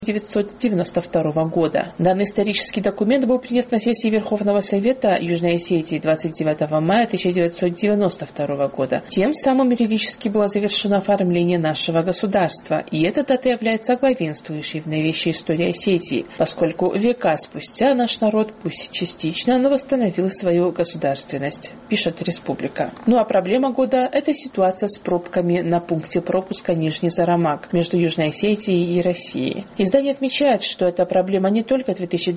1992 года. Данный исторический документ был принят на сессии Верховного Совета Южной Осетии 29 мая 1992 года. Тем самым юридически было завершено оформление нашего государства, и эта дата является главенствующей в новейшей истории Осетии, поскольку века спустя наш народ, пусть частично, но восстановил свою государственность, пишет Республика. Ну а проблема года – это ситуация с пробками на пункте пропуска Нижний Зарамак между Южной Осетией и Россией. Издание отмечает, что эта проблема не только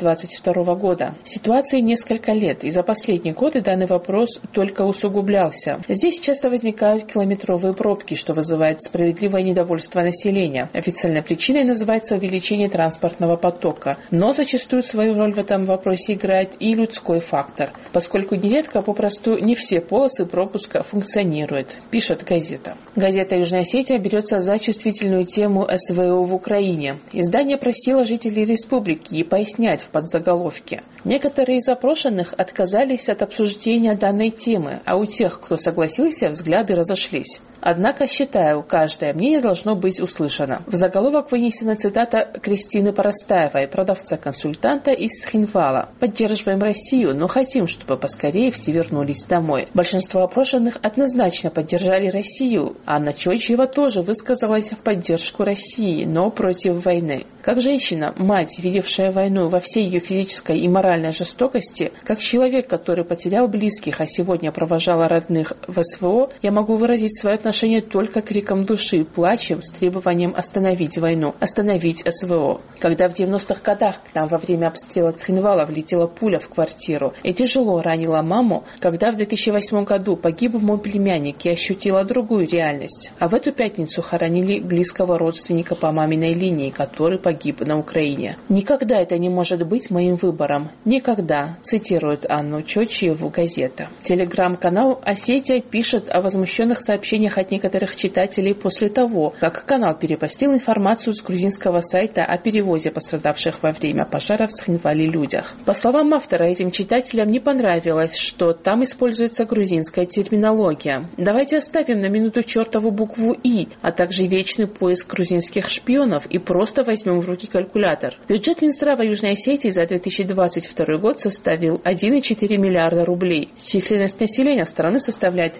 2022 года. Ситуации несколько лет, и за последние годы данный вопрос только усугублялся. Здесь часто возникают километровые пробки, что вызывает справедливое недовольство населения. Официальной причиной называется увеличение транспортного потока, но зачастую свою роль в этом вопросе играет и людской фактор, поскольку нередко попросту не все полосы пропуска функционируют, пишет газета. Газета «Южная Осетия» берется за чувствительную тему СВО в Украине. Издание просило жителей республики и пояснять в подзаголовке. Некоторые из опрошенных отказались от обсуждения данной темы, а у тех, кто согласился, взгляды разошлись. Однако, считаю, каждое мнение должно быть услышано. В заголовок вынесена цитата Кристины Поростаевой, продавца-консультанта из Цхинвала. «Поддерживаем Россию, но хотим, чтобы поскорее все вернулись домой». Большинство опрошенных однозначно поддержали Россию. Анна Чойчева тоже высказалась в поддержку России, но против войны. Как женщина, мать, видевшая войну во всей ее физической и моральной жестокости, как человек, который потерял близких, а сегодня провожал родных в СВО, я могу выразить свое отношение только криком души, плачем с требованием остановить войну, остановить СВО. Когда в 90-х годах к нам во время обстрела Цхинвала влетела пуля в квартиру и тяжело ранила маму, когда в 2008 году погиб мой племянник, я ощутила другую реальность. А в эту пятницу хоронили близкого родственника по маминой линии, который погиб на Украине. Никогда это не может быть моим выбором. Никогда, цитирует Анну Чойчеву газета. Телеграм-канал «Осетия» пишет о возмущенных сообщениях от некоторых читателей после того, как канал перепостил информацию с грузинского сайта о перевозе пострадавших во время пожара в Цхинвале людях. По словам автора, этим читателям не понравилось, что там используется грузинская терминология. Давайте оставим на минуту чертову букву «И», а также вечный поиск грузинских шпионов и просто возьмем в руки калькулятор. Бюджет Минздрава Южной Осетии за 2022 год составил 1,4 миллиарда рублей. Численность населения страны составляет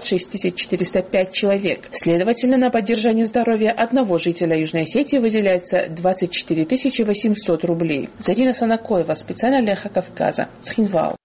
56 405 человек. Следовательно, на поддержание здоровья одного жителя Южной Осетии выделяется 24 800 рублей. Зарина Санакоева, специально для Эхо Кавказа, Цхинвал.